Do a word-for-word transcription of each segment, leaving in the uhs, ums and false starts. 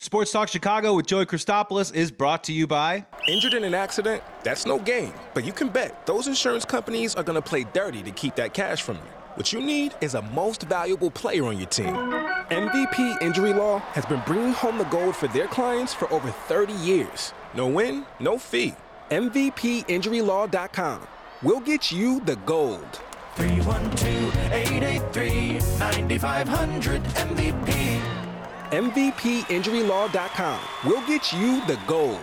Sports Talk Chicago with Joey Christopoulos is brought to you by... Injured in an accident? That's no game. But you can bet those insurance companies are going to play dirty to keep that cash from you. What you need is a most valuable player on your team. M V P Injury Law has been bringing home the gold for their clients for over thirty years. No win, no fee. M V P Injury Law dot com. We'll get you the gold. three one two, eight eight three, nine five zero zero M V P. M V P Injury Law dot com. We'll get you the gold.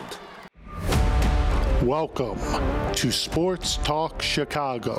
Welcome to Sports Talk Chicago.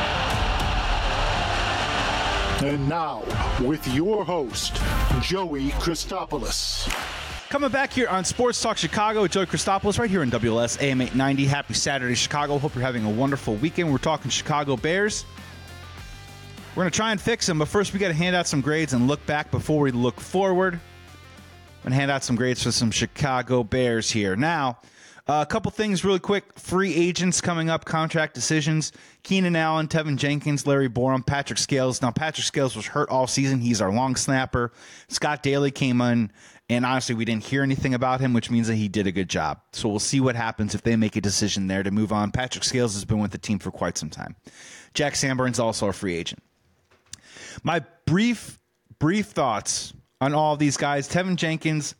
And now, with your host, Joey Christopoulos. Coming back here on Sports Talk Chicago with Joey Christopoulos right here in W L S A M eight ninety. Happy Saturday, Chicago. Hope you're having a wonderful weekend. We're talking Chicago Bears. We're going to try and fix them, but first we got to hand out some grades and look back before we look forward. I'm going to hand out some grades for some Chicago Bears here. Now, uh, a couple things really quick. Free agents coming up, contract decisions. Keenan Allen, Tevin Jenkins, Larry Borum, Patrick Scales. Now, Patrick Scales was hurt all season. He's our long snapper. Scott Daly came in, and honestly, we didn't hear anything about him, which means that he did a good job. So we'll see what happens if they make a decision there to move on. Patrick Scales has been with the team for quite some time. Jack Sanborn's also a free agent. My brief, brief thoughts on all of these guys. Tevin Jenkins,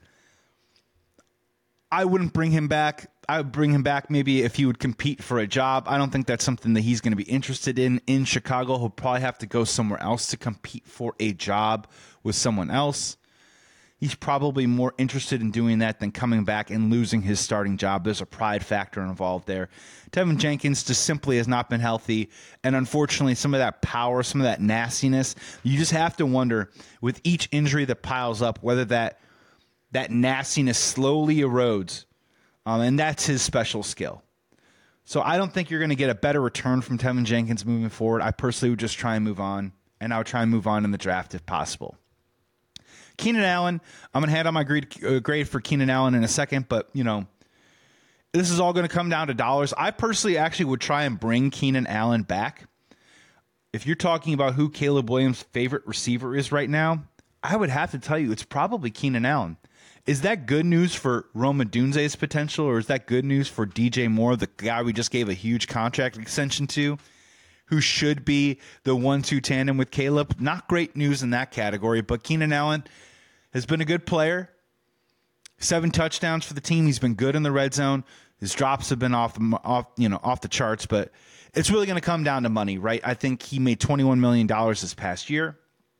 I wouldn't bring him back. I would bring him back maybe if he would compete for a job. I don't think that's something that he's going to be interested in in Chicago. He'll probably have to go somewhere else to compete for a job with someone else. He's probably more interested in doing that than coming back and losing his starting job. There's a pride factor involved there. Tevin Jenkins just simply has not been healthy, and unfortunately, some of that power, some of that nastiness, you just have to wonder, with each injury that piles up, whether that that nastiness slowly erodes, um, and that's his special skill. So I don't think you're going to get a better return from Tevin Jenkins moving forward. I personally would just try and move on, and I would try and move on in the draft if possible. Keenan Allen, I'm going to hand out my grade, uh, grade for Keenan Allen in a second, but, you know, this is all going to come down to dollars. I personally actually would try and bring Keenan Allen back. If you're talking about who Caleb Williams' favorite receiver is right now, I would have to tell you it's probably Keenan Allen. Is that good news for Rome Odunze's potential, or is that good news for D J Moore, the guy we just gave a huge contract extension to, who should be the one two tandem with Caleb? Not great news in that category, but Keenan Allen has been a good player. Seven touchdowns for the team. He's been good in the red zone. His drops have been off, off, you know, off the charts, but it's really going to come down to money, right? I think he made twenty-one million dollars this past year.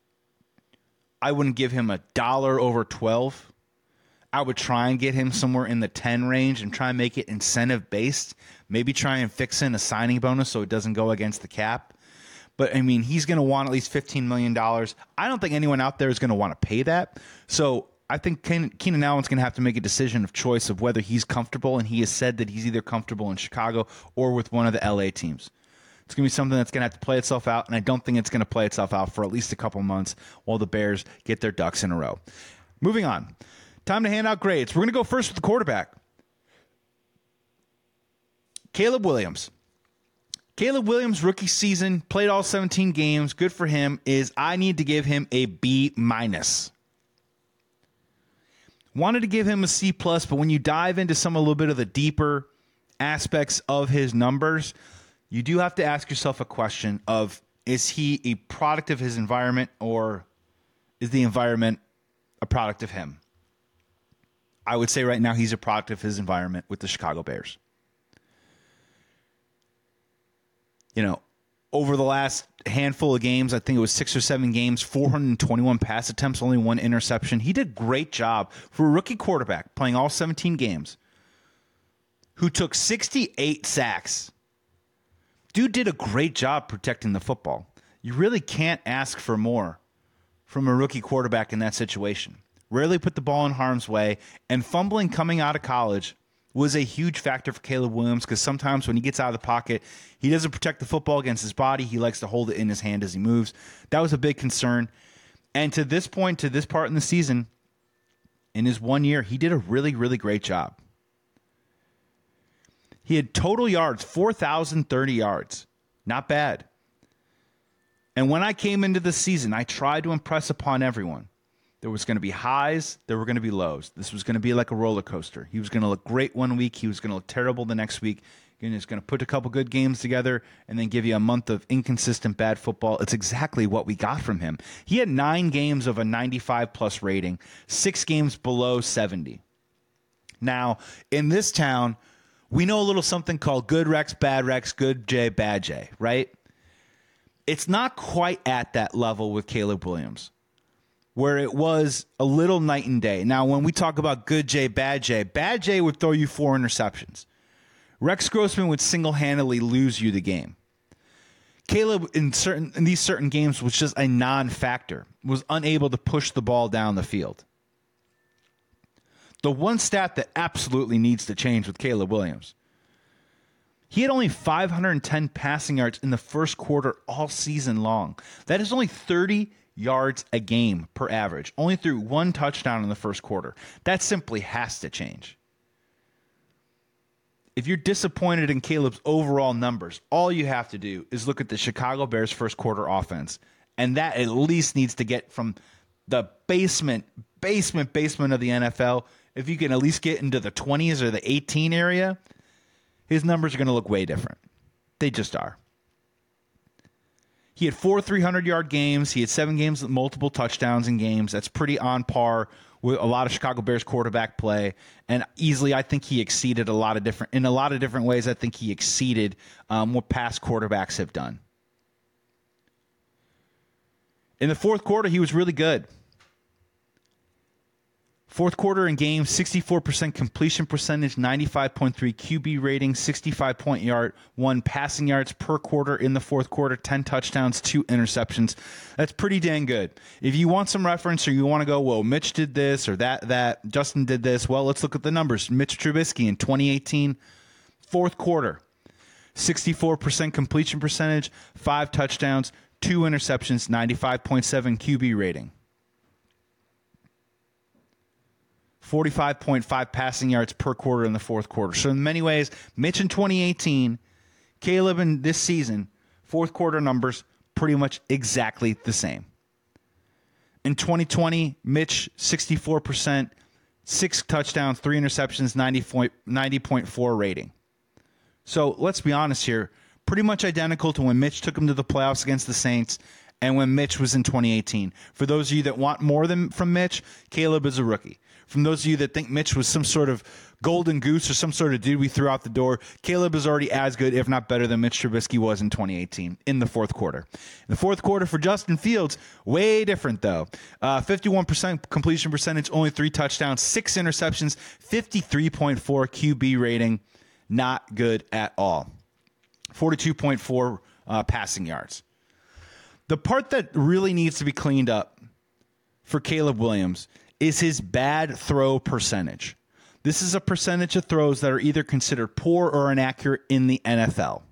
I wouldn't give him a dollar over twelve. I would try and get him somewhere in the ten range and try and make it incentive-based. Maybe try and fix in a signing bonus so it doesn't go against the cap. But, I mean, he's going to want at least fifteen million dollars. I don't think anyone out there is going to want to pay that. So I think Keenan Allen's going to have to make a decision of choice of whether he's comfortable, and he has said that he's either comfortable in Chicago or with one of the L A teams. It's going to be something that's going to have to play itself out, and I don't think it's going to play itself out for at least a couple months while the Bears get their ducks in a row. Moving on. Time to hand out grades. We're going to go first with the quarterback. Caleb Williams. Caleb Williams, rookie season, played all seventeen games. Good for him. Is I need to give him a B minus. Wanted to give him a C plus, but when you dive into some a little bit of the deeper aspects of his numbers, you do have to ask yourself a question of, is he a product of his environment, or is the environment a product of him? I would say right now he's a product of his environment with the Chicago Bears. You know, over the last handful of games, I think it was six or seven games, four hundred twenty-one pass attempts, only one interception. He did a great job for a rookie quarterback playing all seventeen games, who took sixty-eight sacks. Dude did a great job protecting the football. You really can't ask for more from a rookie quarterback in that situation. Rarely put the ball in harm's way, and fumbling coming out of college was a huge factor for Caleb Williams, because sometimes when he gets out of the pocket, he doesn't protect the football against his body. He likes to hold it in his hand as he moves. That was a big concern. And to this point, to this part in the season, in his one year, he did a really, really great job. He had total yards, four thousand thirty yards. Not bad. And when I came into the season, I tried to impress upon everyone There was going to be highs. There were going to be lows. This was going to be like a roller coaster. He was going to look great one week. He was going to look terrible the next week. He was going to put a couple good games together and then give you a month of inconsistent bad football. It's exactly what we got from him. He had nine games of a ninety-five plus rating, six games below seventy. Now, in this town, we know a little something called good Rex, bad Rex, good J, bad J, right? It's not quite at that level with Caleb Williams, where it was a little night and day. Now, when we talk about good J, bad J, bad J would throw you four interceptions. Rex Grossman would single-handedly lose you the game. Caleb, in certain in these certain games, was just a non-factor, was unable to push the ball down the field. The one stat that absolutely needs to change with Caleb Williams, he had only five hundred ten passing yards in the first quarter all season long. That is only thirty yards a game per average. Only threw one touchdown in the first quarter. That simply has to change. If you're disappointed in Caleb's overall numbers, all you have to do is look at the Chicago Bears first quarter offense, and that at least needs to get from the basement, basement, basement of the N F L. If you can at least get into the twenties or the eighteen area, his numbers are going to look way different. They just are. He had four three hundred-yard games. He had seven games with multiple touchdowns in games. That's pretty on par with a lot of Chicago Bears quarterback play. And easily, I think he exceeded a lot of different, in a lot of different ways, I think he exceeded um, what past quarterbacks have done. In the fourth quarter, he was really good. Fourth quarter in game, sixty-four percent completion percentage, ninety-five point three Q B rating, sixty-five point yard, one passing yards per quarter in the fourth quarter, ten touchdowns, two interceptions. That's pretty dang good. If you want some reference or you want to go, well, Mitch did this or that, that, Justin did this, well, let's look at the numbers. Mitch Trubisky in twenty eighteen, fourth quarter, sixty-four percent completion percentage, five touchdowns, two interceptions, ninety-five point seven Q B rating. forty-five point five passing yards per quarter in the fourth quarter. So in many ways, Mitch in twenty eighteen, Caleb in this season, fourth quarter numbers pretty much exactly the same. In twenty twenty, Mitch, sixty-four percent, six touchdowns, three interceptions, ninety point four rating. So let's be honest here, pretty much identical to when Mitch took him to the playoffs against the Saints and when Mitch was in twenty eighteen. For those of you that want more than from Mitch, Caleb is a rookie. From those of you that think Mitch was some sort of golden goose or some sort of dude we threw out the door, Caleb is already as good, if not better, than Mitch Trubisky was in twenty eighteen in the fourth quarter. In the fourth quarter for Justin Fields, way different, though. Uh, fifty-one percent completion percentage, only three touchdowns, six interceptions, fifty-three point four Q B rating. Not good at all. forty-two point four uh, passing yards. The part that really needs to be cleaned up for Caleb Williams is his bad throw percentage. This is a percentage of throws that are either considered poor or inaccurate in the N F L.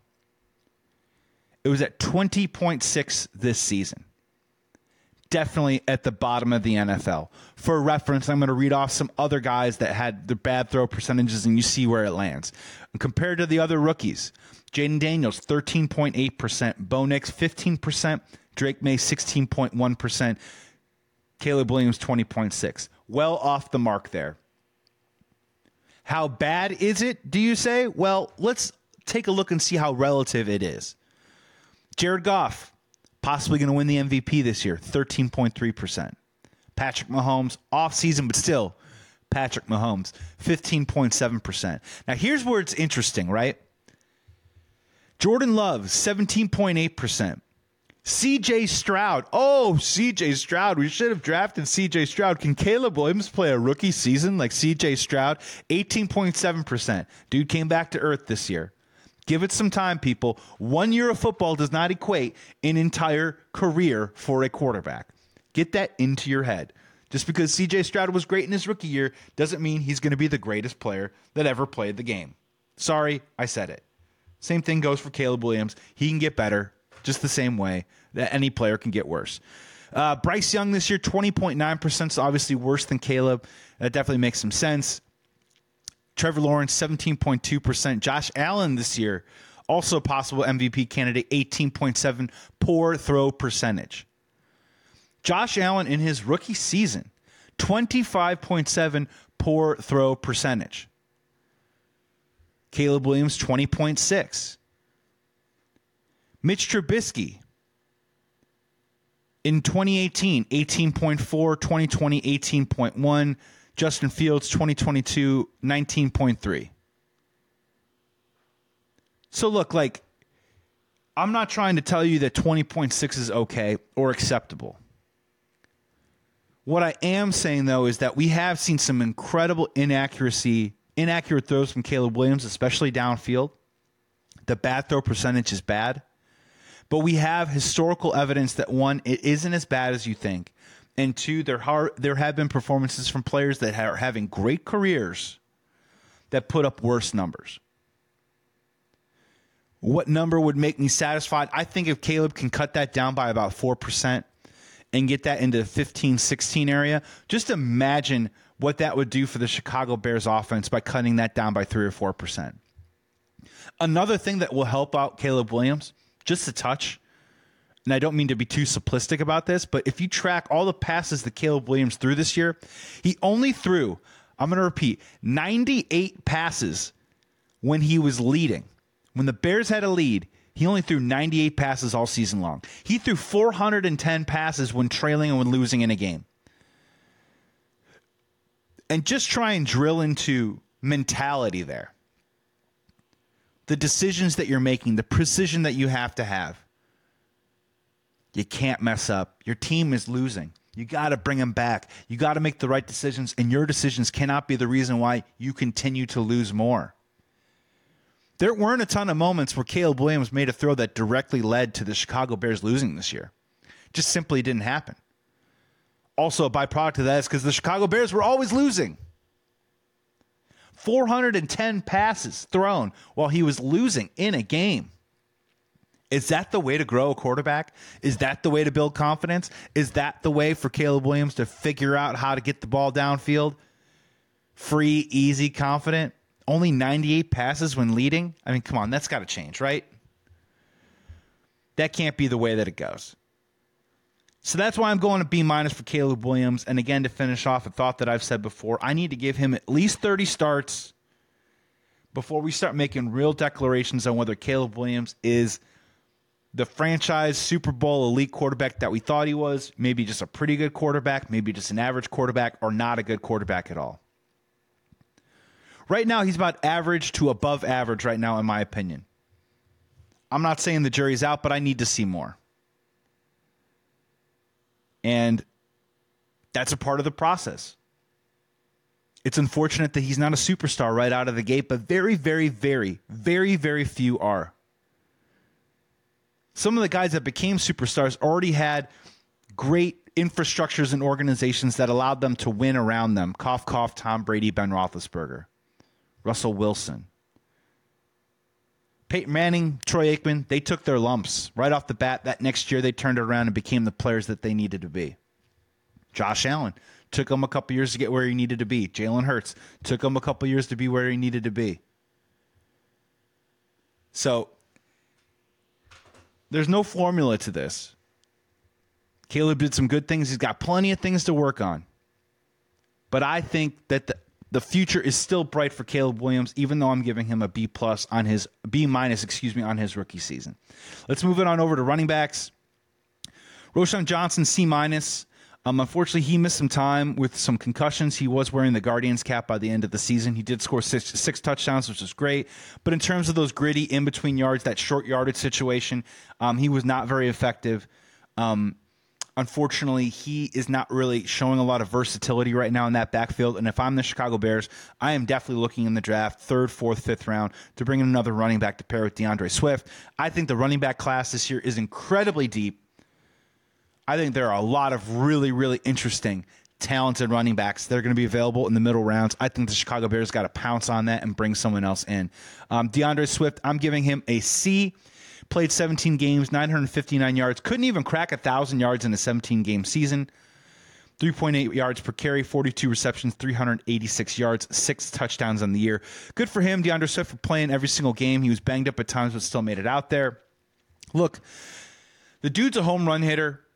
It was at twenty point six this season. Definitely at the bottom of the N F L. For reference, I'm going to read off some other guys that had their bad throw percentages, and you see where it lands. And compared to the other rookies, Jaden Daniels, thirteen point eight percent. Bo Nix, fifteen percent. Drake May, sixteen point one percent. Caleb Williams, twenty point six. Well off the mark there. How bad is it, do you say? Well, let's take a look and see how relative it is. Jared Goff, possibly going to win the M V P this year, thirteen point three percent. Patrick Mahomes, off-season, but still, Patrick Mahomes, fifteen point seven percent. Now, here's where it's interesting, right? Jordan Love, seventeen point eight percent. C J Stroud. Oh, C J Stroud. We should have drafted C J Stroud. Can Caleb Williams play a rookie season like C J Stroud? eighteen point seven percent. Dude came back to earth this year. Give it some time, people. One year of football does not equate an entire career for a quarterback. Get that into your head. Just because C J Stroud was great in his rookie year doesn't mean he's going to be the greatest player that ever played the game. Sorry, I said it. Same thing goes for Caleb Williams. He can get better just the same way that any player can get worse. Uh, Bryce Young this year, twenty point nine percent, so obviously worse than Caleb. That definitely makes some sense. Trevor Lawrence, seventeen point two percent. Josh Allen this year, also possible M V P candidate, eighteen point seven, poor throw percentage. Josh Allen in his rookie season twenty-five point seven poor throw percentage. Caleb Williams, twenty point six. Mitch Trubisky, in twenty eighteen, eighteen point four, twenty twenty, eighteen point one. Justin Fields, twenty twenty-two, nineteen point three. So look, like, I'm not trying to tell you that twenty point six is okay or acceptable. What I am saying, though, is that we have seen some incredible inaccuracy, inaccurate throws from Caleb Williams, especially downfield. The bad throw percentage is bad. But we have historical evidence that, one, it isn't as bad as you think. And two, there, are, there have been performances from players that are having great careers that put up worse numbers. What number would make me satisfied? I think if Caleb can cut that down by about four percent and get that into the fifteen, sixteen area, just imagine what that would do for the Chicago Bears offense by cutting that down by three or four percent. Another thing that will help out Caleb Williams, just a touch, and I don't mean to be too simplistic about this, but if you track all the passes that Caleb Williams threw this year, he only threw, I'm going to repeat, ninety-eight passes when he was leading. When the Bears had a lead, he only threw ninety-eight passes all season long. He threw four hundred ten passes when trailing and when losing in a game. And just try and drill into mentality there. The decisions that you're making, the precision that you have to have. You can't mess up. Your team is losing. You got to bring them back. You got to make the right decisions, and your decisions cannot be the reason why you continue to lose more. There weren't a ton of moments where Caleb Williams made a throw that directly led to the Chicago Bears losing this year. Just simply didn't happen. Also, a byproduct of that is because the Chicago Bears were always losing. four hundred ten passes thrown while he was losing in a game. Is that the way to grow a quarterback? Is that the way to build confidence? Is that the way for Caleb Williams to figure out how to get the ball downfield? Free, easy, confident? Only ninety-eight passes when leading? I mean, come on, that's got to change, right? That can't be the way that it goes. So that's why I'm going to B minus for Caleb Williams. And again, to finish off a thought that I've said before, I need to give him at least thirty starts before we start making real declarations on whether Caleb Williams is the franchise Super Bowl elite quarterback that we thought he was, maybe just a pretty good quarterback, maybe just an average quarterback, or not a good quarterback at all. Right now, he's about average to above average right now, in my opinion. I'm not saying the jury's out, but I need to see more. And that's a part of the process. It's unfortunate that he's not a superstar right out of the gate, but very, very, very, very, very few are. Some of the guys that became superstars already had great infrastructures and organizations that allowed them to win around them. Cough, cough, Tom Brady, Ben Roethlisberger, Russell Wilson, Peyton Manning, Troy Aikman. They took their lumps right off the bat. That next year they turned it around and became the players that they needed to be. Josh Allen took him a couple years to get where he needed to be. Jalen Hurts took him a couple years to be where he needed to be. So there's no formula to this. Caleb did some good things. He's got plenty of things to work on. But I think that the, the future is still bright for Caleb Williams, even though I'm giving him a B plus on his B minus, excuse me, on his rookie season. Let's move it on over to running backs. Roschon Johnson, C minus. Um, unfortunately, he missed some time with some concussions. He was wearing the Guardians cap by the end of the season. He did score six, six touchdowns, which is great. But in terms of those gritty in-between yards, that short yardage situation, um, he was not very effective. Um, unfortunately, he is not really showing a lot of versatility right now in that backfield. And if I'm the Chicago Bears, I am definitely looking in the draft, third, fourth, fifth round, to bring in another running back to pair with DeAndre Swift. I think the running back class this year is incredibly deep. I think there are a lot of really, really interesting, talented running backs that are going to be available in the middle rounds. I think the Chicago Bears got to pounce on that and bring someone else in. Um, DeAndre Swift, I'm giving him a C. Played seventeen games, nine hundred fifty-nine yards. Couldn't even crack one thousand yards in a seventeen-game season. three point eight yards per carry, forty-two receptions, three hundred eighty-six yards, six touchdowns on the year. Good for him, DeAndre Swift, for playing every single game. He was banged up at times, but still made it out there. Look, the dude's a home run hitter.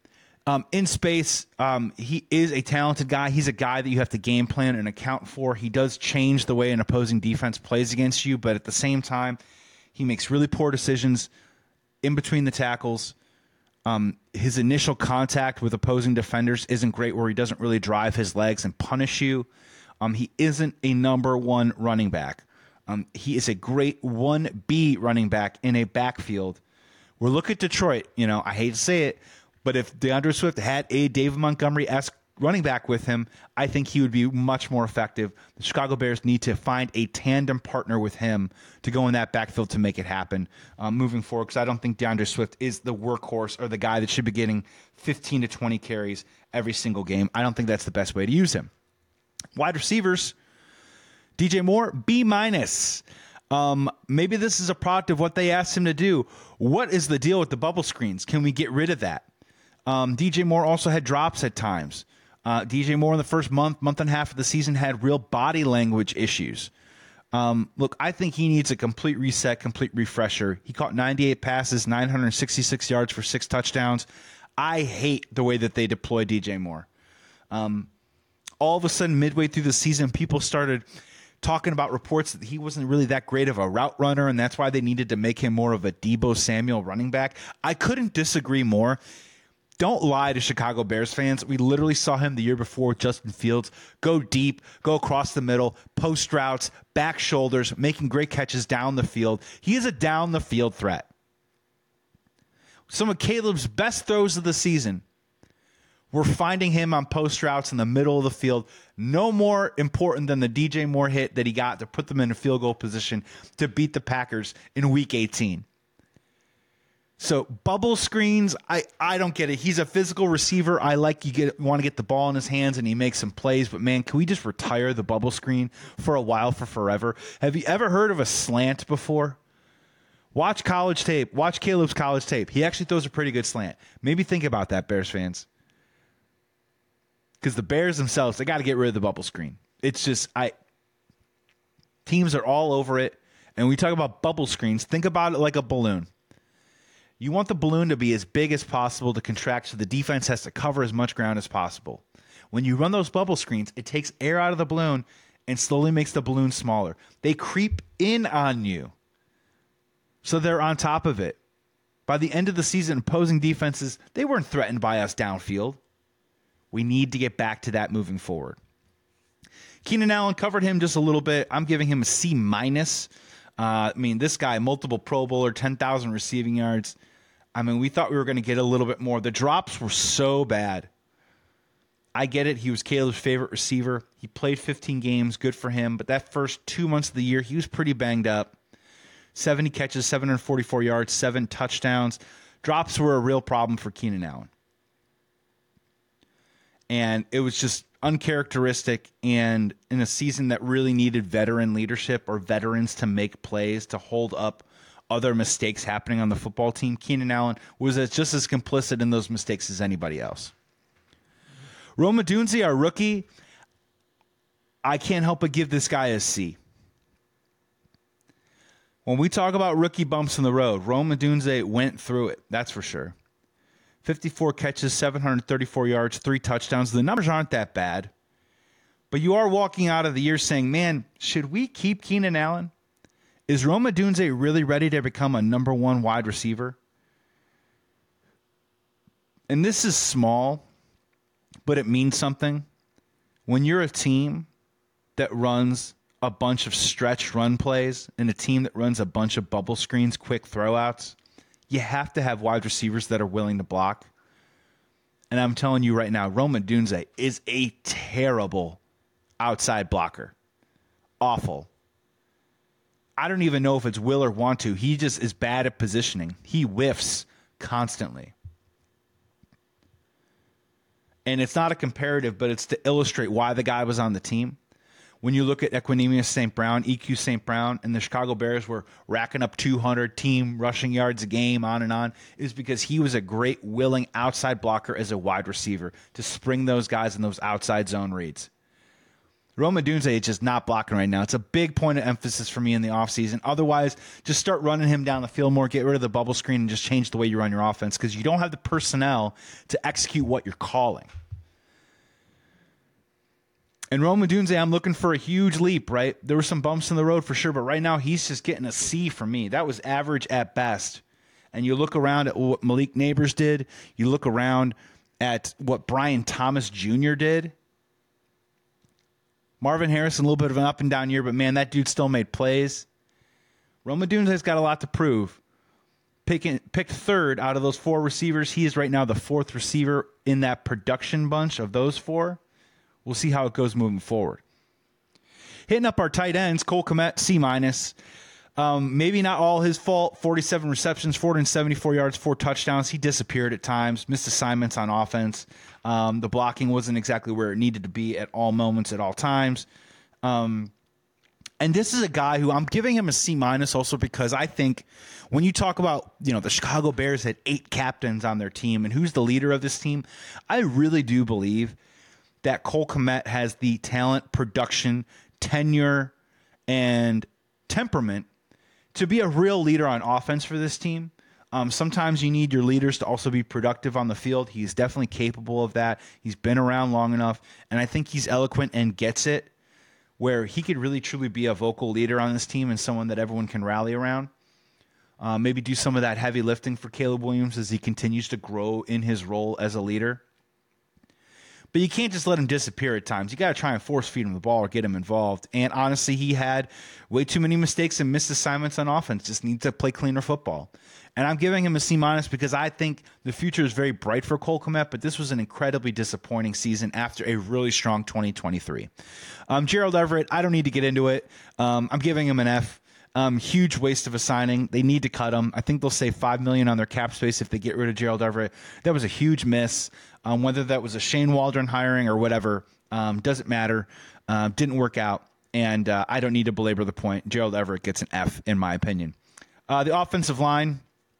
Um, in space, um, he is a talented guy. He's a guy that you have to game plan and account for. He does change the way an opposing defense plays against you, but at the same time, he makes really poor decisions in between the tackles. Um, his initial contact with opposing defenders isn't great, where he doesn't really drive his legs and punish you. Um, he isn't a number one running back. Um, he is a great one B running back in a backfield. We're looking at Detroit. You know, I hate to say it, but if DeAndre Swift had a David Montgomery-esque running back with him, I think he would be much more effective. The Chicago Bears need to find a tandem partner with him to go in that backfield to make it happen um, moving forward, because I don't think DeAndre Swift is the workhorse or the guy that should be getting fifteen to twenty carries every single game. I don't think that's the best way to use him. Wide receivers, D J Moore, B minus. Um, maybe this is a product of what they asked him to do. What is the deal with the bubble screens? Can we get rid of that? Um, D J Moore also had drops at times. Uh, D J Moore in the first month, month and a half of the season had real body language issues. Um, look, I think he needs a complete reset, complete refresher. He caught ninety-eight passes, nine hundred sixty-six yards for six touchdowns. I hate the way that they deploy D J Moore. Um, all of a sudden, midway through the season, people started talking about reports that he wasn't really that great of a route runner, and that's why they needed to make him more of a Deebo Samuel running back. I couldn't disagree more. Don't lie to Chicago Bears fans. We literally saw him the year before with Justin Fields go deep, go across the middle, post routes, back shoulders, making great catches down the field. He is a down-the-field threat. Some of Caleb's best throws of the season, we're finding him on post routes in the middle of the field. No more important than the D J Moore hit that he got to put them in a field goal position to beat the Packers in Week eighteen. So bubble screens, I, I don't get it. He's a physical receiver. I like you get want to get the ball in his hands and he makes some plays. But, man, can we just retire the bubble screen for a while, for forever? Have you ever heard of a slant before? Watch college tape. Watch Caleb's college tape. He actually throws a pretty good slant. Maybe think about that, Bears fans. Because the Bears themselves, they got to get rid of the bubble screen. It's just, I teams are all over it. And we talk about bubble screens. Think about it like a balloon. You want the balloon to be as big as possible to contract so the defense has to cover as much ground as possible. When you run those bubble screens, it takes air out of the balloon and slowly makes the balloon smaller. They creep in on you, so they're on top of it. By the end of the season, opposing defenses, they weren't threatened by us downfield. We need to get back to that moving forward. Keenan Allen, covered him just a little bit. I'm giving him a C minus. Uh, I mean, this guy, multiple Pro Bowler, ten thousand receiving yards. I mean, we thought we were going to get a little bit more. The drops were so bad. I get it. He was Caleb's favorite receiver. He played fifteen games. Good for him. But that first two months of the year, he was pretty banged up. seventy catches, seven hundred forty-four yards, seven touchdowns. Drops were a real problem for Keenan Allen. And it was just uncharacteristic, and in a season that really needed veteran leadership or veterans to make plays to hold up other mistakes happening on the football team, Keenan Allen was as, just as complicit in those mistakes as anybody else. Rome Odunze, our rookie, I can't help but give this guy a C. When we talk about rookie bumps in the road, Rome Odunze went through it, that's for sure. fifty-four catches, seven hundred thirty-four yards, three touchdowns. The numbers aren't that bad. But you are walking out of the year saying, man, should we keep Keenan Allen? Is Rome Odunze really ready to become a number one wide receiver? And this is small, but it means something. When you're a team that runs a bunch of stretch run plays and a team that runs a bunch of bubble screens, quick throwouts, you have to have wide receivers that are willing to block. And I'm telling you right now, Rome Odunze is a terrible outside blocker. Awful. I don't even know if it's will or want to. He just is bad at positioning. He whiffs constantly. And it's not a comparative, but it's to illustrate why the guy was on the team. When you look at Equanimeous Saint Brown, E Q Saint Brown, and the Chicago Bears were racking up two hundred team rushing yards a game, on and on, is because he was a great, willing outside blocker as a wide receiver to spring those guys in those outside zone reads. Rome Odunze is just not blocking right now. It's a big point of emphasis for me in the offseason. Otherwise, just start running him down the field more, get rid of the bubble screen, and just change the way you run your offense because you don't have the personnel to execute what you're calling. And Rome Odunze, I'm looking for a huge leap, right? There were some bumps in the road for sure, but right now he's just getting a C for me. That was average at best. And you look around at what Malik Neighbors did. You look around at what Brian Thomas Junior did. Marvin Harrison, a little bit of an up and down year, but man, that dude still made plays. Rome Odunze's got a lot to prove. Picking, picked third out of those four receivers. He is right now the fourth receiver in that production bunch of those four. We'll see how it goes moving forward. Hitting up our tight ends, Cole Kmet, C minus. Um, maybe not all his fault. forty-seven receptions, four hundred seventy-four yards, four touchdowns. He disappeared at times, missed assignments on offense. Um, the blocking wasn't exactly where it needed to be at all moments, at all times. Um, and this is a guy who I'm giving him a C minus also because I think when you talk about, you know, the Chicago Bears had eight captains on their team and who's the leader of this team, I really do believe that Cole Kmet has the talent, production, tenure, and temperament to be a real leader on offense for this team. Um, sometimes you need your leaders to also be productive on the field. He's definitely capable of that. He's been around long enough, and I think he's eloquent and gets it, where he could really truly be a vocal leader on this team and someone that everyone can rally around. Uh, maybe do some of that heavy lifting for Caleb Williams as he continues to grow in his role as a leader. But you can't just let him disappear at times. You got to try and force feed him the ball or get him involved. And honestly, he had way too many mistakes and missed assignments on offense. Just needs to play cleaner football. And I'm giving him a C minus because I think the future is very bright for Cole Kmet, but this was an incredibly disappointing season after a really strong twenty twenty-three. Um, Gerald Everett, I don't need to get into it. Um, I'm giving him an F. Um, huge waste of a signing. They need to cut him. I think they'll save five million dollars on their cap space if they get rid of Gerald Everett. That was a huge miss. Um, whether that was a Shane Waldron hiring or whatever, um, doesn't matter. Uh, didn't work out, and uh, I don't need to belabor the point. Gerald Everett gets an F, in my opinion. Uh, the offensive line,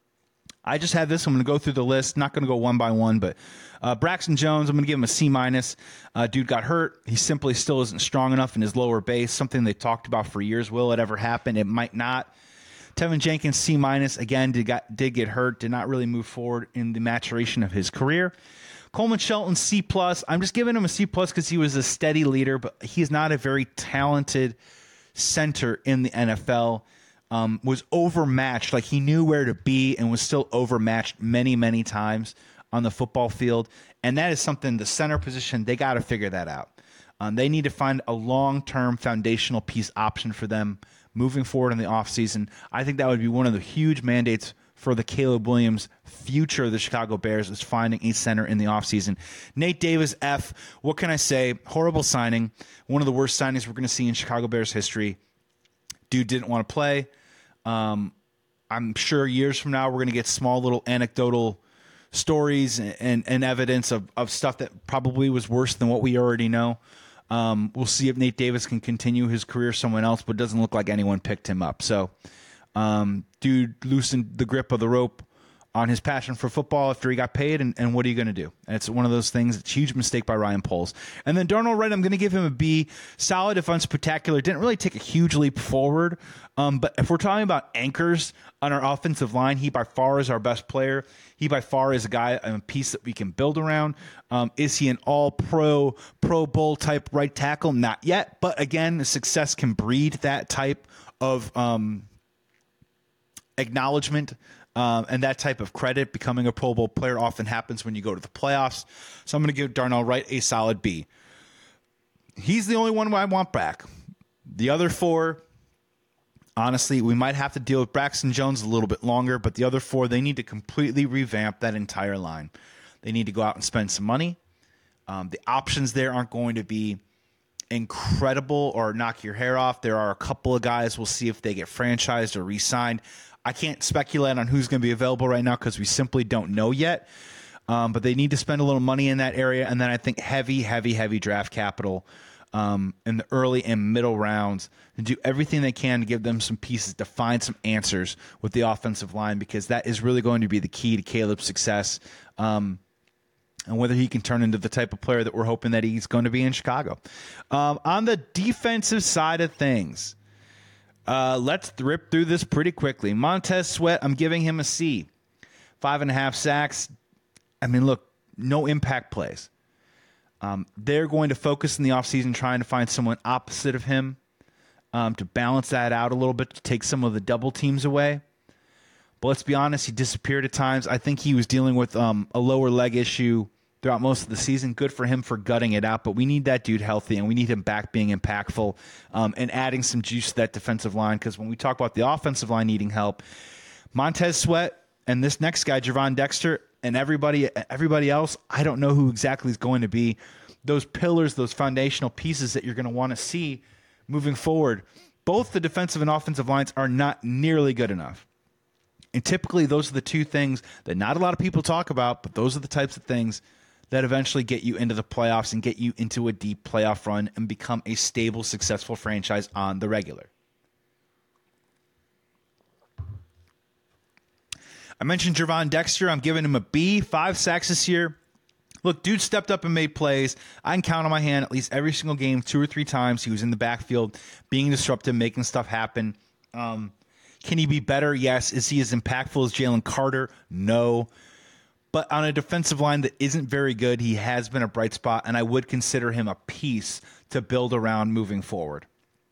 I just had this. I'm going to go through the list. Not going to go one by one, but uh, Braxton Jones, I'm going to give him a C minus. Uh, dude got hurt. He simply still isn't strong enough in his lower base, something they talked about for years. Will it ever happen? It might not. Tevin Jenkins, C minus. Again, did, got, did get hurt. Did not really move forward in the maturation of his career. Coleman Shelton, C plus. I'm just giving him a C plus because he was a steady leader, but he's not a very talented center in the N F L. Um, was overmatched. Like he knew where to be and was still overmatched many, many times on the football field. And that is something, the center position, they got to figure that out. Um, they need to find a long-term foundational piece option for them moving forward in the offseason. I think that would be one of the huge mandates for the Caleb Williams future of the Chicago Bears is finding a center in the offseason. Nate Davis, F. What can I say? Horrible signing. One of the worst signings we're going to see in Chicago Bears history. Dude didn't want to play. Um, I'm sure years from now we're going to get small little anecdotal stories and, and, and evidence of, of stuff that probably was worse than what we already know. Um, we'll see if Nate Davis can continue his career somewhere else, but it doesn't look like anyone picked him up. So, um, dude loosened the grip of the rope on his passion for football after he got paid, and, and what are you going to do? And it's one of those things. It's a huge mistake by Ryan Poles. And then Darnell Wright, I'm going to give him a B. Solid, if unspectacular. Didn't really take a huge leap forward. Um, but if we're talking about anchors on our offensive line, he by far is our best player. He by far is a guy, a piece that we can build around. Um, is he an all-pro, Pro Bowl type right tackle? Not yet. But again, the success can breed that type of um, acknowledgement. Um, and that type of credit, becoming a Pro Bowl player, often happens when you go to the playoffs. So I'm going to give Darnell Wright a solid B. He's the only one I want back. The other four, honestly, we might have to deal with Braxton Jones a little bit longer, but the other four, they need to completely revamp that entire line. They need to go out and spend some money. Um, the options there aren't going to be incredible or knock your hair off. There are a couple of guys. We'll see if they get franchised or re-signed. I can't speculate on who's going to be available right now because we simply don't know yet. Um, but they need to spend a little money in that area. And then I think heavy, heavy, heavy draft capital um, in the early and middle rounds to do everything they can to give them some pieces to find some answers with the offensive line, because that is really going to be the key to Caleb's success. Um, and whether he can turn into the type of player that we're hoping that he's going to be in Chicago. Um, on the defensive side of things, uh, let's rip through this pretty quickly. Montez Sweat, I'm giving him a C. Five and a half sacks. I mean, look, no impact plays. Um, they're going to focus in the offseason trying to find someone opposite of him um, to balance that out a little bit, to take some of the double teams away. But let's be honest, he disappeared at times. I think he was dealing with um, a lower leg issue throughout most of the season. Good for him for gutting it out, but we need that dude healthy, and we need him back being impactful um, and adding some juice to that defensive line, because when we talk about the offensive line needing help, Montez Sweat and this next guy, Gervon Dexter, and everybody everybody else, I don't know who exactly is going to be those pillars, those foundational pieces that you're going to want to see moving forward. Both the defensive and offensive lines are not nearly good enough. And typically those are the two things that not a lot of people talk about, but those are the types of things that eventually get you into the playoffs and get you into a deep playoff run and become a stable, successful franchise on the regular. I mentioned Gervon Dexter. I'm giving him a B, five sacks this year. Look, dude stepped up and made plays. I can count on my hand at least every single game, two or three times. He was in the backfield, being disruptive, making stuff happen. Um, can he be better? Yes. Is he as impactful as Jalen Carter? No. But on a defensive line that isn't very good, he has been a bright spot, and I would consider him a piece to build around moving forward.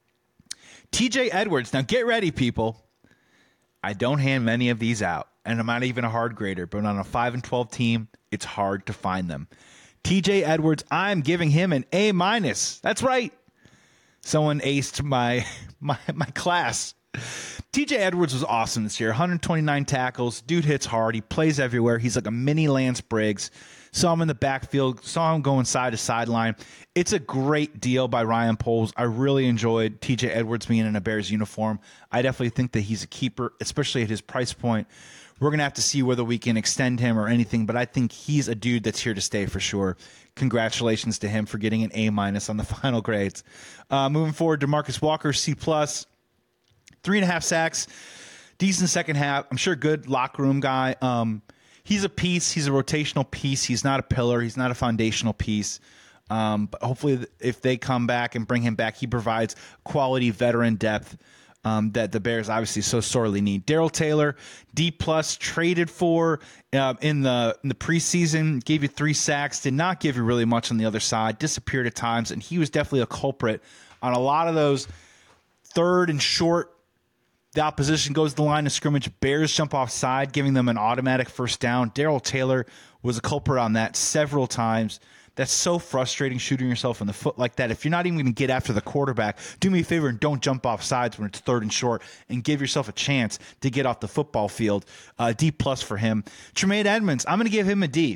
T J Edwards. Now get ready, people. I don't hand many of these out, and I'm not even a hard grader, but on a five and twelve team, it's hard to find them. T J Edwards, I'm giving him an A minus. That's right. Someone aced my my my class. T J Edwards was awesome this year. one hundred twenty-nine tackles. Dude hits hard. He plays everywhere. He's like a mini Lance Briggs. Saw him in the backfield. Saw him going side to sideline. It's a great deal by Ryan Poles. I really enjoyed T J Edwards being in a Bears uniform. I definitely think that he's a keeper, especially at his price point. We're going to have to see whether we can extend him or anything, but I think he's a dude that's here to stay for sure. Congratulations to him for getting an A minus on the final grades. Uh, moving forward, DeMarcus Walker, C plus. Three and a half sacks, decent second half. I'm sure good locker room guy. Um, he's a piece. He's a rotational piece. He's not a pillar. He's not a foundational piece. Um, but hopefully if they come back and bring him back, he provides quality veteran depth um, that the Bears obviously so sorely need. Darrell Taylor, D plus, traded for uh, in the in the preseason, gave you three sacks, did not give you really much on the other side, disappeared at times, and he was definitely a culprit on a lot of those third and short. The opposition goes to the line of scrimmage. Bears jump offside, giving them an automatic first down. Darrell Taylor was a culprit on that several times. That's so frustrating, shooting yourself in the foot like that. If you're not even going to get after the quarterback, do me a favor and don't jump off sides when it's third and short and give yourself a chance to get off the football field. Uh, D plus for him. Tremaine Edmonds, I'm going to give him a D.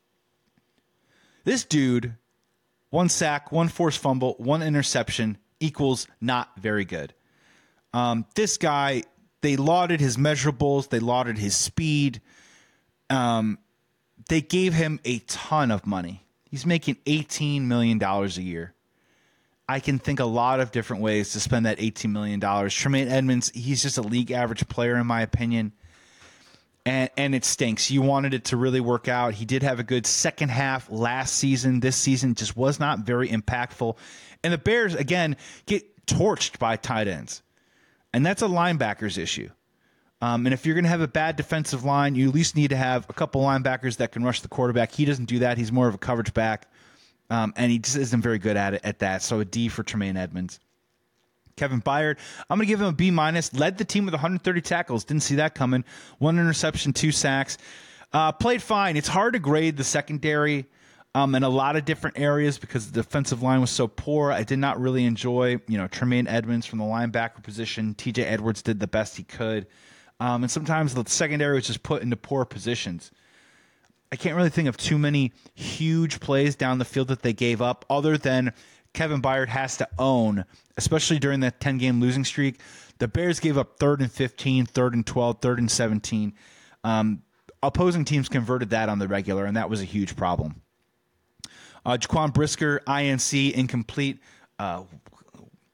This dude, one sack, one forced fumble, one interception equals not very good. Um, this guy, they lauded his measurables. They lauded his speed. Um, they gave him a ton of money. He's making eighteen million dollars a year. I can think a lot of different ways to spend that eighteen million dollars. Tremaine Edmonds, he's just a league average player in my opinion. And, and it stinks. You wanted it to really work out. He did have a good second half last season. This season just was not very impactful. And the Bears, again, get torched by tight ends. And that's a linebacker's issue. Um, and if you're going to have a bad defensive line, you at least need to have a couple linebackers that can rush the quarterback. He doesn't do that. He's more of a coverage back. Um, and he just isn't very good at it at that. So a D for Tremaine Edmonds. Kevin Byard, I'm going to give him a B minus. Led the team with one hundred thirty tackles. Didn't see that coming. One interception, two sacks. Uh, played fine. It's hard to grade the secondary Um, in a lot of different areas because the defensive line was so poor. I did not really enjoy, you know, Tremaine Edmonds from the linebacker position. T J Edwards did the best he could. Um, and sometimes the secondary was just put into poor positions. I can't really think of too many huge plays down the field that they gave up other than Kevin Byard has to own, especially during that ten-game losing streak. The Bears gave up third and fifteen, third and twelve, third and seventeen. Um, opposing teams converted that on the regular, and that was a huge problem. Uh, Jaquan Brisker, I N C, incomplete. Uh,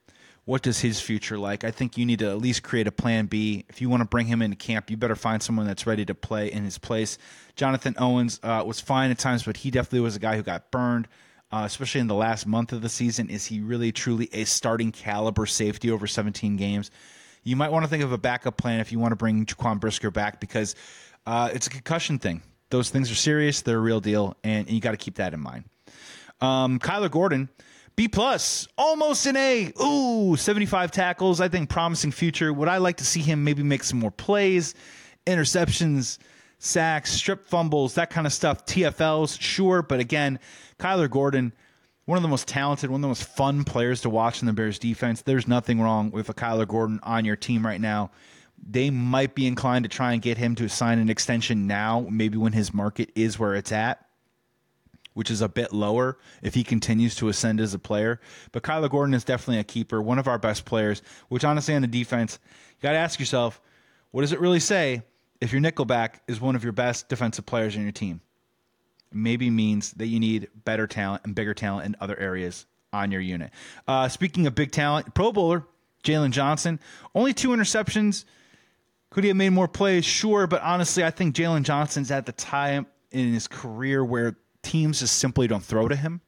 what does his future like? I think you need to at least create a plan B. If you want to bring him into camp, you better find someone that's ready to play in his place. Jonathan Owens uh, was fine at times, but he definitely was a guy who got burned, uh, especially in the last month of the season. Is he really, truly a starting caliber safety over seventeen games? You might want to think of a backup plan if you want to bring Jaquan Brisker back, because uh, it's a concussion thing. Those things are serious. They're a real deal, and, and you got to keep that in mind. Um, Kyler Gordon, B plus, almost an A. Ooh, seventy-five tackles. I think promising future. Would I like to see him maybe make some more plays, interceptions, sacks, strip fumbles, that kind of stuff? T F Ls, sure. But again, Kyler Gordon, one of the most talented, one of the most fun players to watch in the Bears defense. There's nothing wrong with a Kyler Gordon on your team right now. They might be inclined to try and get him to sign an extension now, maybe when his market is where it's at, which is a bit lower if he continues to ascend as a player. But Kyler Gordon is definitely a keeper, one of our best players, which honestly on the defense, you got to ask yourself, what does it really say if your nickelback is one of your best defensive players on your team? It maybe means that you need better talent and bigger talent in other areas on your unit. Uh, speaking of big talent, Pro Bowler Jalen Johnson, only two interceptions. Could he have made more plays? Sure, but honestly, I think Jalen Johnson's at the time in his career where teams just simply don't throw to him,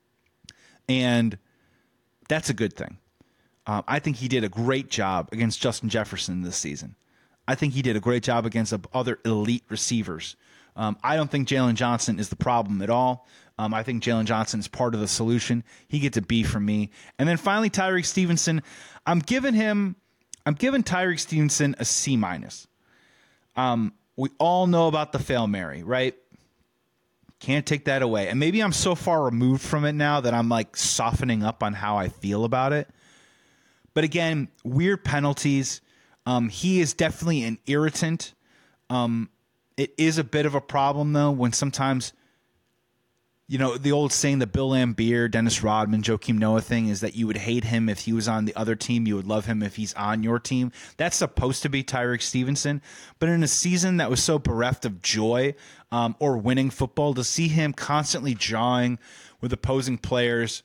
and that's a good thing. Um, I think he did a great job against Justin Jefferson this season. I think he did a great job against other elite receivers. Um, I don't think Jalen Johnson is the problem at all. Um, I think Jalen Johnson is part of the solution. He gets a B from me. And then finally, Tyreek Stevenson. I'm giving him, I'm giving Tyreek Stevenson a C minus. Um, we all know about the Fail Mary, right? Can't take that away. And maybe I'm so far removed from it now that I'm like softening up on how I feel about it. But again, weird penalties. Um, he is definitely an irritant. Um, it is a bit of a problem, though, when sometimes, you know, the old saying, the Bill Laimbeer, Dennis Rodman, Joakim Noah thing is that you would hate him if he was on the other team. You would love him if he's on your team. That's supposed to be Tyreek Stevenson. But in a season that was so bereft of joy um, or winning football, to see him constantly jawing with opposing players,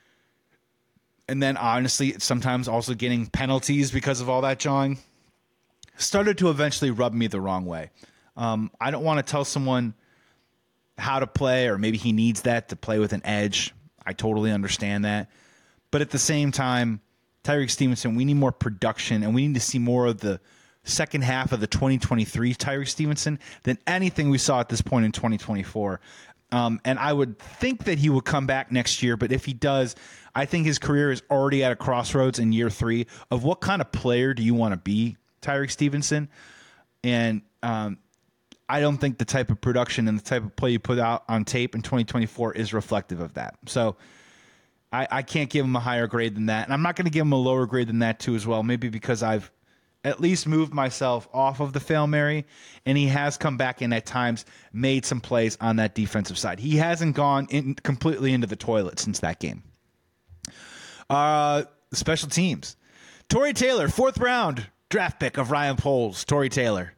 and then honestly sometimes also getting penalties because of all that jawing, started to eventually rub me the wrong way. Um, I don't want to tell someone how to play, or maybe he needs that to play with an edge. I totally understand that. But at the same time, Tyreek Stevenson, we need more production, and we need to see more of the second half of the twenty twenty-three Tyreek Stevenson than anything we saw at this point in twenty twenty-four. Um, and I would think that he would come back next year, but if he does, I think his career is already at a crossroads in year three of what kind of player do you want to be, Tyreek Stevenson? And um, I don't think the type of production and the type of play you put out on tape in twenty twenty-four is reflective of that. So I, I can't give him a higher grade than that. And I'm not going to give him a lower grade than that too as well, maybe because I've at least moved myself off of the Fail Mary, and he has come back and at times made some plays on that defensive side. He hasn't gone in completely into the toilet since that game. Uh, special teams. Tory Taylor, fourth round draft pick of Ryan Poles. Tory Taylor.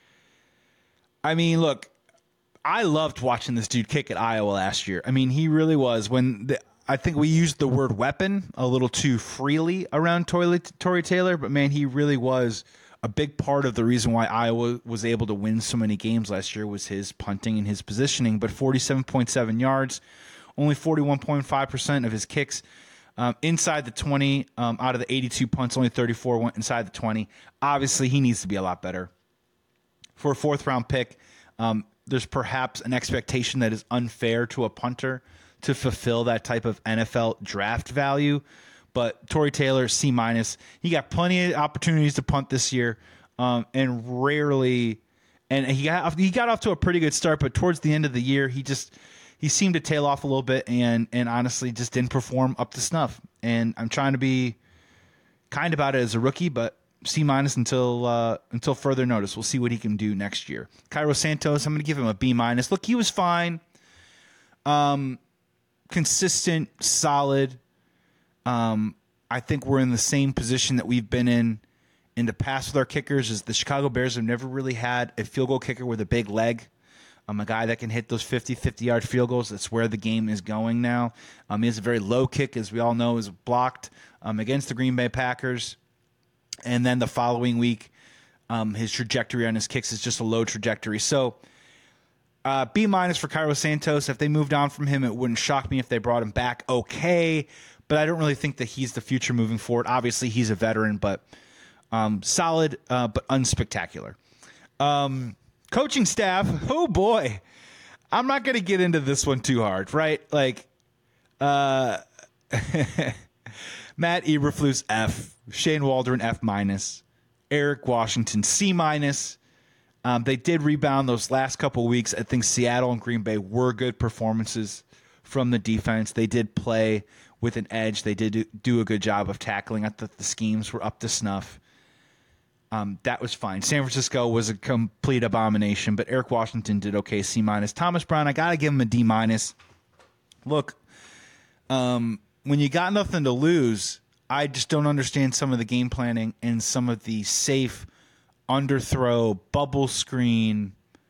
I mean, look, I loved watching this dude kick at Iowa last year. I mean, he really was. When the, I think we used the word weapon a little too freely around Tory, Tory Taylor, but man, he really was a big part of the reason why Iowa was able to win so many games last year was his punting and his positioning. But forty-seven point seven yards, only forty-one point five percent of his kicks um, inside the twenty. Um, out of the eighty-two punts, only thirty-four went inside the twenty. Obviously, he needs to be a lot better. For a fourth-round pick, um, there's perhaps an expectation that is unfair to a punter to fulfill that type of N F L draft value. But Tory Taylor, C minus. He got plenty of opportunities to punt this year, um, and rarely. And he got he got off to a pretty good start, but towards the end of the year, he just he seemed to tail off a little bit, and and honestly just didn't perform up to snuff. And I'm trying to be kind about it as a rookie, but C minus until uh, until further notice. We'll see what he can do next year. Cairo Santos, I'm going to give him a B minus. Look, he was fine. Um. Consistent, solid. Um, I think we're in the same position that we've been in in the past with our kickers. Is the Chicago Bears have never really had a field goal kicker with a big leg. I'm a guy that can hit those fifty, fifty-yard field goals. That's where the game is going now. Um, he has a very low kick, as we all know, is blocked um, against the Green Bay Packers. And then the following week, um, his trajectory on his kicks is just a low trajectory. So uh, B minus for Cairo Santos. If they moved on from him, it wouldn't shock me if they brought him back. Okay, but I don't really think that he's the future moving forward. Obviously, he's a veteran, but um, solid, uh, but unspectacular. Um, coaching staff, oh boy. I'm not going to get into this one too hard, right? Like, uh, Matt Eberflus, F. Shane Waldron, F minus. Eric Washington, C minus. Um, they did rebound those last couple of weeks. I think Seattle and Green Bay were good performances from the defense. They did play with an edge. They did do, do a good job of tackling. I thought the schemes were up to snuff. Um, that was fine. San Francisco was a complete abomination, but Eric Washington did okay, C minus. Thomas Brown, I got to give him a D minus. Look, um, when you got nothing to lose, I just don't understand some of the game planning and some of the safe underthrow, bubble screen,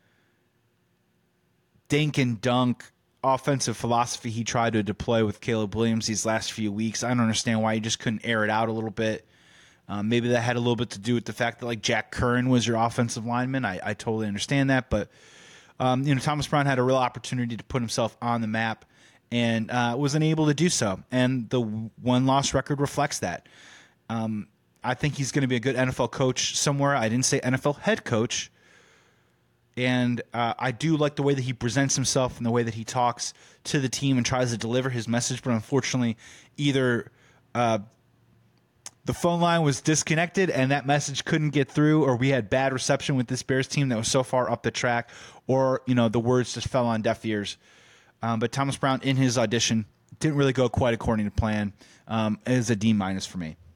dink and dunk offensive philosophy he tried to deploy with Caleb Williams these last few weeks. I don't understand why he just couldn't air it out a little bit. Um, maybe that had a little bit to do with the fact that like Jack Curran was your offensive lineman. I, I totally understand that, but um, you know, Thomas Brown had a real opportunity to put himself on the map and uh, wasn't able to do so. And the one-loss record reflects that. Um, I think he's going to be a good N F L coach somewhere. I didn't say N F L head coach. And uh, I do like the way that he presents himself and the way that he talks to the team and tries to deliver his message. But unfortunately, either uh, the phone line was disconnected and that message couldn't get through, or we had bad reception with this Bears team that was so far up the track, or, you know, the words just fell on deaf ears. Um, but Thomas Brown, in his audition, didn't really go quite according to plan. Um, it is a D minus for me.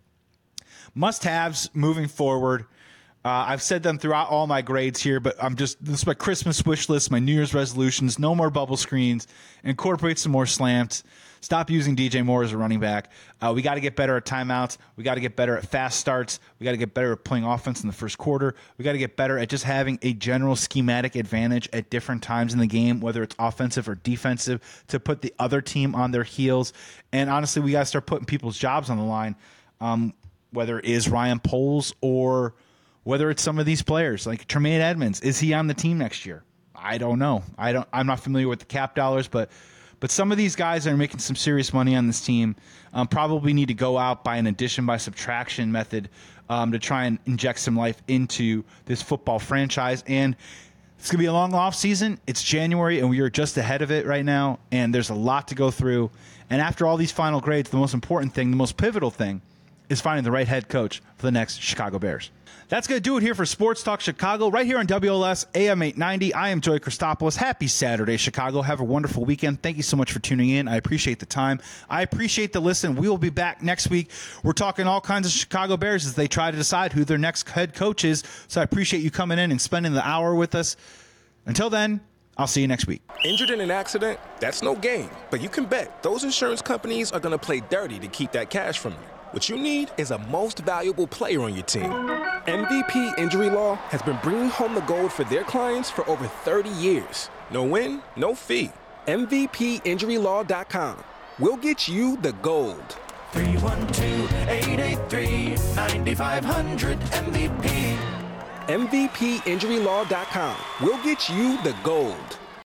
Must-haves moving forward. Uh, I've said them throughout all my grades here, but I'm just, this is my Christmas wish list, my New Year's resolutions. No more bubble screens. Incorporate some more slants. Stop using D J Moore as a running back. Uh, we got to get better at timeouts. We got to get better at fast starts. We got to get better at playing offense in the first quarter. We got to get better at just having a general schematic advantage at different times in the game, whether it's offensive or defensive, to put the other team on their heels. And honestly, we got to start putting people's jobs on the line, um, whether it is Ryan Poles or whether it's some of these players like Tremaine Edmonds. Is he on the team next year? I don't know. I don't. I'm not familiar with the cap dollars, but but some of these guys that are making some serious money on this team um, probably need to go out by an addition by subtraction method um, to try and inject some life into this football franchise. And it's going to be a long off season. It's January, and we are just ahead of it right now, and there's a lot to go through. And after all these final grades, the most important thing, the most pivotal thing, is finding the right head coach for the next Chicago Bears. That's going to do it here for Sports Talk Chicago, right here on W L S A M eight ninety. I am Joey Christopoulos. Happy Saturday, Chicago. Have a wonderful weekend. Thank you so much for tuning in. I appreciate the time. I appreciate the listen. We will be back next week. We're talking all kinds of Chicago Bears as they try to decide who their next head coach is. So I appreciate you coming in and spending the hour with us. Until then, I'll see you next week. Injured in an accident? That's no game. But you can bet those insurance companies are going to play dirty to keep that cash from you. What you need is a most valuable player on your team. M V P Injury Law has been bringing home the gold for their clients for over thirty years. No win, no fee. M V P injury law dot com. We'll get you the gold. three one two, eight eight three, nine five hundred M V P. M V P injury law dot com. We'll get you the gold.